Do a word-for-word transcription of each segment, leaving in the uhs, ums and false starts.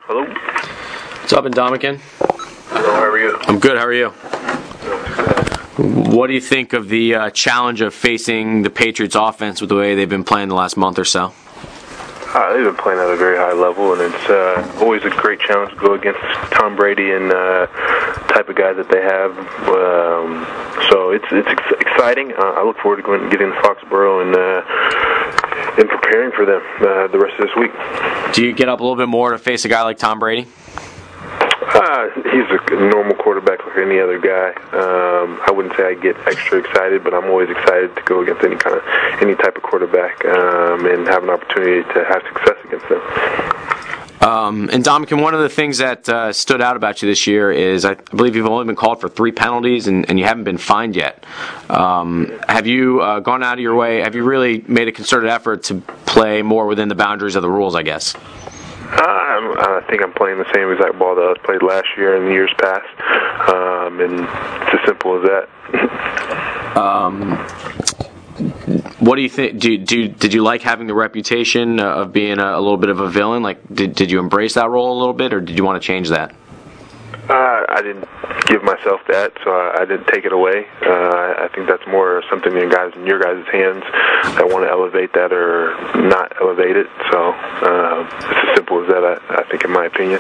Hello? What's up, Ndamukong? Hello, how are you? I'm good, how are you? What do you think of the uh, challenge of facing the Patriots offense with the way they've been playing the last month or so? Uh, they've been playing at a very high level, and it's uh, always a great challenge to go against Tom Brady and uh, type of guys that they have. Um, so it's it's ex- exciting. Uh, I look forward to going getting to Foxborough and uh, and preparing for them uh, the rest of this week. Do you get up a little bit more to face a guy like Tom Brady? Uh, he's a normal quarterback like any other guy. Um, I wouldn't say I get extra excited, but I'm always excited to go against any kind of any type of quarterback um, and have an opportunity to have success against them. Um, and Ndamukong, one of the things that uh, stood out about you this year is I believe you've only been called for three penalties and, and you haven't been fined yet. Um, have you uh, gone out of your way? Have you really made a concerted effort to play more within the boundaries of the rules, I guess? Uh, I'm, I think I'm playing the same exact ball that I was played last year and the years past, um, and it's as simple as that. um, what do you think? Do, do did you like having the reputation of being a, a little bit of a villain? Like, did did you embrace that role a little bit, or did you want to change that? Uh, I didn't give myself that, so I, I didn't take it away. Uh, I think that's more something in guys in your guys' hands that want to elevate that or not elevate it. So uh, it's as simple as that, I, I think, in my opinion.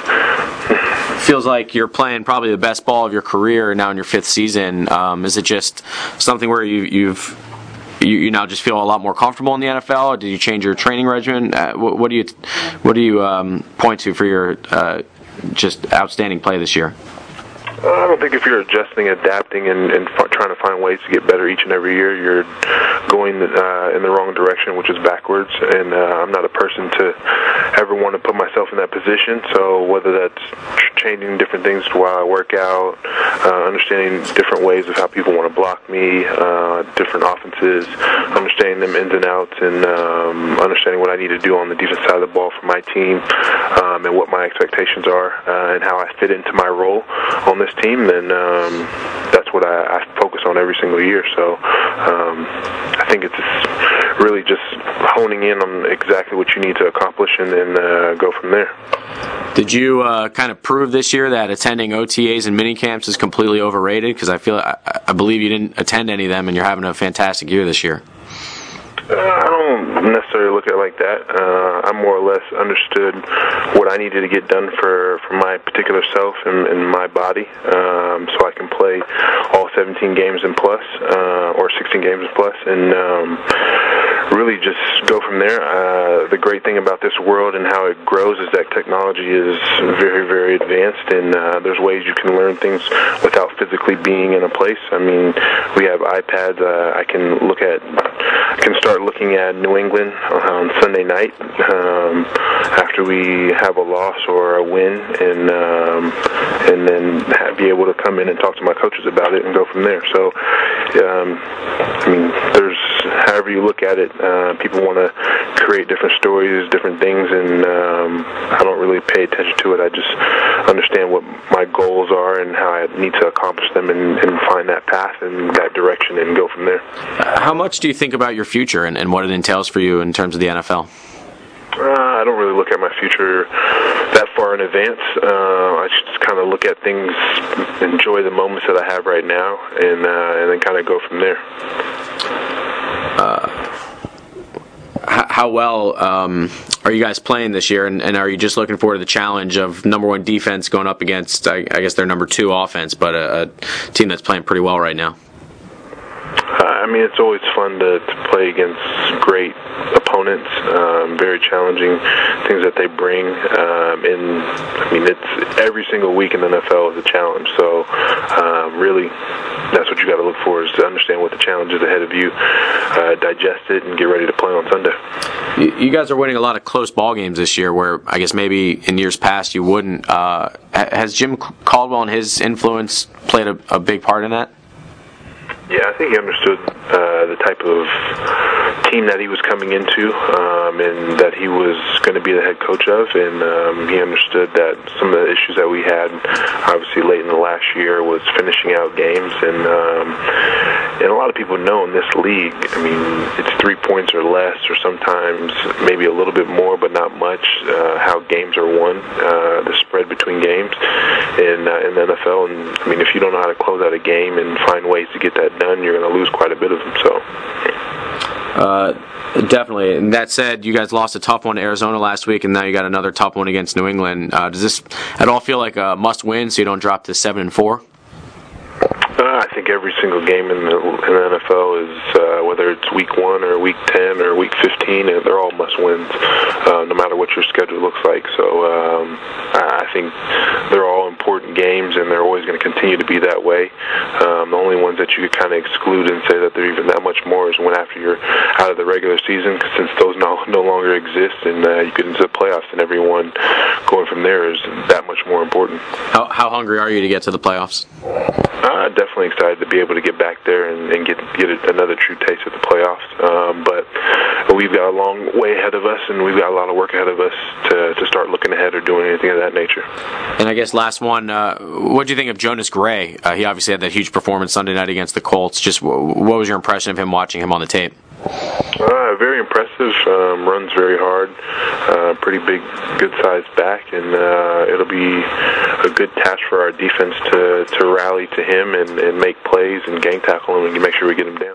Feels like you're playing probably the best ball of your career now in your fifth season. Um, is it just something where you, you've you, you now just feel a lot more comfortable in the N F L, or did you change your training regimen? Uh, what, what do you what do you um, point to for your uh, just outstanding play this year? Uh, I don't think if you're adjusting, adapting, and, and f- trying to find ways to get better each and every year, you're going uh, in the wrong direction, which is backwards. And uh, I'm not a person to ever want to put myself in that position. So whether that's changing different things while I work out, uh, understanding different ways of how people want to block me, uh, different offenses, understanding them ins and outs, and um, understanding what I need to do on the defense side of the ball for my team, um, and what my expectations are, uh, and how I fit into my role on this team, then um, that's what I, I focus on every single year. So um, I think it's just really just honing in on exactly what you need to accomplish and then uh, go from there. Did you uh, kind of prove this year that attending O T As and minicamps is completely overrated? Because I feel I, I believe you didn't attend any of them, and you're having a fantastic year this year. Uh, I don't necessarily look at it like that. Uh, I more or less understood what I needed to get done for, for my particular self and, and my body, um, so I can play all seventeen games and plus, uh, or sixteen games and plus, and um, really just go from there. Uh, the great thing about this world and how it grows is that technology is very, very advanced, and uh, there's ways you can learn things without physically being in a place. I mean, we have iPads. Uh, I can look at, I can start looking at New England on Sunday night um, after we have a loss or a win, and um, and then have, be able to come in and talk to my coaches about it and go from there. So, um, I mean, there's however you look at it, uh, people want to create different stories, different things, and um, I don't really pay attention to it. I just understand what my goals are and how I need to accomplish them, and, and find that path and that direction and go from there. Uh, how much do you think about your future and, and what it entails for you in terms of the N F L? Uh, I don't really look at my future that far in advance. Uh, I just kind of look at things, enjoy the moments that I have right now, and uh, and then kind of go from there. Uh, how well um, are you guys playing this year, and, and are you just looking forward to the challenge of number one defense going up against, I, I guess, their number two offense, but a, a team that's playing pretty well right now? Uh, I mean, it's always fun to, to play against great opponents, um, very challenging things that they bring. Um, and, I mean, it's every single week in the N F L is a challenge. So, um, really, that's what you got to look for, is to understand what the challenge is ahead of you, uh, digest it, and get ready to play on Sunday. You guys are winning a lot of close ball games this year where I guess maybe in years past you wouldn't. Uh, has Jim Caldwell and his influence played a, a big part in that? Yeah, I think he understood uh, the type of team that he was coming into, um, and that he was going to be the head coach of, and um, he understood that some of the issues that we had, obviously late in the last year, was finishing out games, and um, and a lot of people know in this league, I mean, it's three points or less, or sometimes maybe a little bit more, but not much, uh, how games are won. Uh, the F L, and I mean, if you don't know how to close out a game and find ways to get that done, you're going to lose quite a bit of them. So. Uh, definitely. And that said, you guys lost a tough one to Arizona last week, and now you got another tough one against New England. Uh, does this at all feel like a must-win, so you don't drop to seven and four? Uh, I think every single game in the, in the N F L is, uh, whether it's week one or week ten or week fifteen, they're all must-wins, uh, no matter what your schedule looks like. So um, I think they're all important games, and they're always going to continue to be that way. Um, the only ones that you could kind of exclude and say that they're even that much more is when after you're out of the regular season, since those no, no longer exist, and uh, you get into the playoffs, and everyone going from there is that much more important. How, how hungry are you to get to the playoffs? Uh, definitely excited to be able to get back there and, and get get another true taste of the playoffs. Um, but we've got a long way ahead of us, and we've got a lot of work ahead of us to, to start looking ahead or doing anything of that nature. And I guess last one, uh, what do you think of Jonas Gray? Uh, he obviously had that huge performance Sunday night against the Colts. Just w- what was your impression of him watching him on the tape? Uh, very impressive. Um, runs very hard. Uh, pretty big, good-sized back, and uh, it'll be a good task for our defense to, to rally to him and, and make plays and gang tackle him and make sure we get him down.